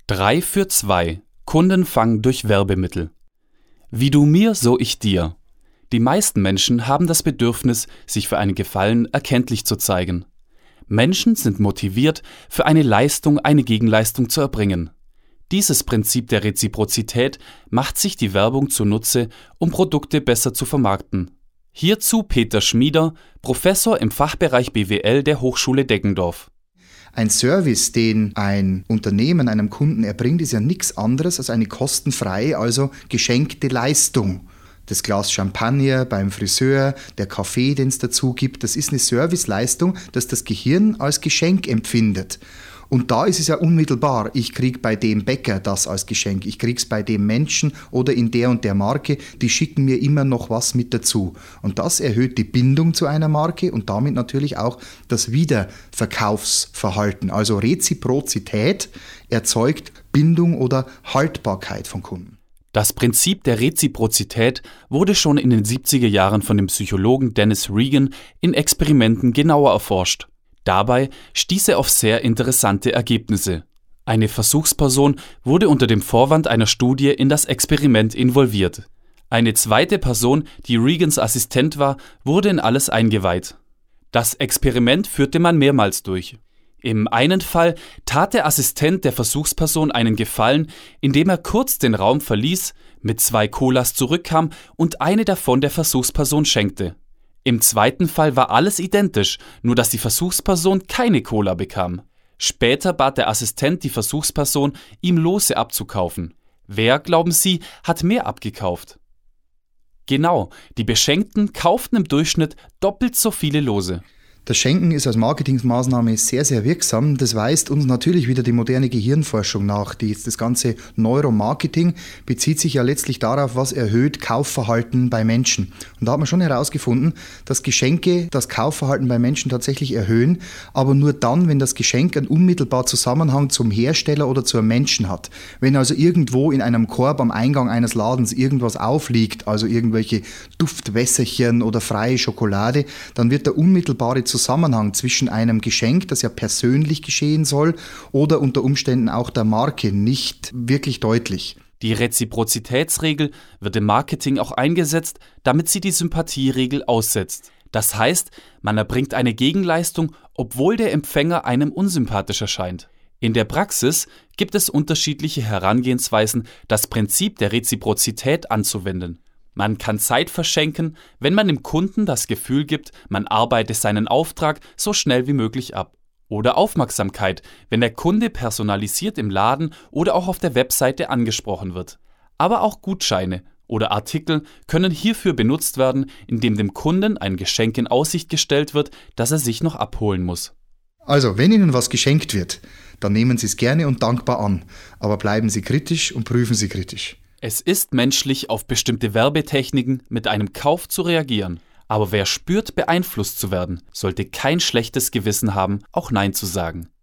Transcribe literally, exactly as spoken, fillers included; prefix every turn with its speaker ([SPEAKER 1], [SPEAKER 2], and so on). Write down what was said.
[SPEAKER 1] Drei für zwei. Kundenfang durch Werbemittel. Wie du mir, so ich dir. Die meisten Menschen haben das Bedürfnis, sich für einen Gefallen erkenntlich zu zeigen. Menschen sind motiviert, für eine Leistung eine Gegenleistung zu erbringen. Dieses Prinzip der Reziprozität macht sich die Werbung zunutze, um Produkte besser zu vermarkten. Hierzu Peter Schmieder, Professor im Fachbereich B W L der Hochschule Deggendorf.
[SPEAKER 2] Ein Service, den ein Unternehmen einem Kunden erbringt, ist ja nichts anderes als eine kostenfreie, also geschenkte Leistung. Das Glas Champagner beim Friseur, der Kaffee, den es dazu gibt, das ist eine Serviceleistung, das das Gehirn als Geschenk empfindet. Und da ist es ja unmittelbar, ich kriege bei dem Bäcker das als Geschenk, ich kriege es bei dem Menschen oder in der und der Marke, die schicken mir immer noch was mit dazu. Und das erhöht die Bindung zu einer Marke und damit natürlich auch das Wiederverkaufsverhalten. Also Reziprozität erzeugt Bindung oder Haltbarkeit von Kunden.
[SPEAKER 1] Das Prinzip der Reziprozität wurde schon in den siebziger Jahren von dem Psychologen Dennis Regan in Experimenten genauer erforscht. Dabei stieß er auf sehr interessante Ergebnisse. Eine Versuchsperson wurde unter dem Vorwand einer Studie in das Experiment involviert. Eine zweite Person, die Regans Assistent war, wurde in alles eingeweiht. Das Experiment führte man mehrmals durch. Im einen Fall tat der Assistent der Versuchsperson einen Gefallen, indem er kurz den Raum verließ, mit zwei Colas zurückkam und eine davon der Versuchsperson schenkte. Im zweiten Fall war alles identisch, nur dass die Versuchsperson keine Cola bekam. Später bat der Assistent die Versuchsperson, ihm Lose abzukaufen. Wer, glauben Sie, hat mehr abgekauft? Genau, die Beschenkten kauften im Durchschnitt doppelt so viele Lose.
[SPEAKER 2] Das Schenken ist als Marketingmaßnahme sehr, sehr wirksam. Das weist uns natürlich wieder die moderne Gehirnforschung nach. Die, das ganze Neuromarketing bezieht sich ja letztlich darauf, was erhöht Kaufverhalten bei Menschen. Und da hat man schon herausgefunden, dass Geschenke das Kaufverhalten bei Menschen tatsächlich erhöhen, aber nur dann, wenn das Geschenk einen unmittelbaren Zusammenhang zum Hersteller oder zum Menschen hat. Wenn also irgendwo in einem Korb am Eingang eines Ladens irgendwas aufliegt, also irgendwelche Duftwässerchen oder freie Schokolade, dann wird der unmittelbare Zusammenhang zwischen einem Geschenk, das ja persönlich geschehen soll, oder unter Umständen auch der Marke nicht wirklich deutlich.
[SPEAKER 1] Die Reziprozitätsregel wird im Marketing auch eingesetzt, damit sie die Sympathieregel aussetzt. Das heißt, man erbringt eine Gegenleistung, obwohl der Empfänger einem unsympathisch erscheint. In der Praxis gibt es unterschiedliche Herangehensweisen, das Prinzip der Reziprozität anzuwenden. Man kann Zeit verschenken, wenn man dem Kunden das Gefühl gibt, man arbeite seinen Auftrag so schnell wie möglich ab. Oder Aufmerksamkeit, wenn der Kunde personalisiert im Laden oder auch auf der Webseite angesprochen wird. Aber auch Gutscheine oder Artikel können hierfür benutzt werden, indem dem Kunden ein Geschenk in Aussicht gestellt wird, das er sich noch abholen muss.
[SPEAKER 2] Also, wenn Ihnen was geschenkt wird, dann nehmen Sie es gerne und dankbar an. Aber bleiben Sie kritisch und prüfen Sie kritisch.
[SPEAKER 1] Es ist menschlich, auf bestimmte Werbetechniken mit einem Kauf zu reagieren. Aber wer spürt, beeinflusst zu werden, sollte kein schlechtes Gewissen haben, auch Nein zu sagen.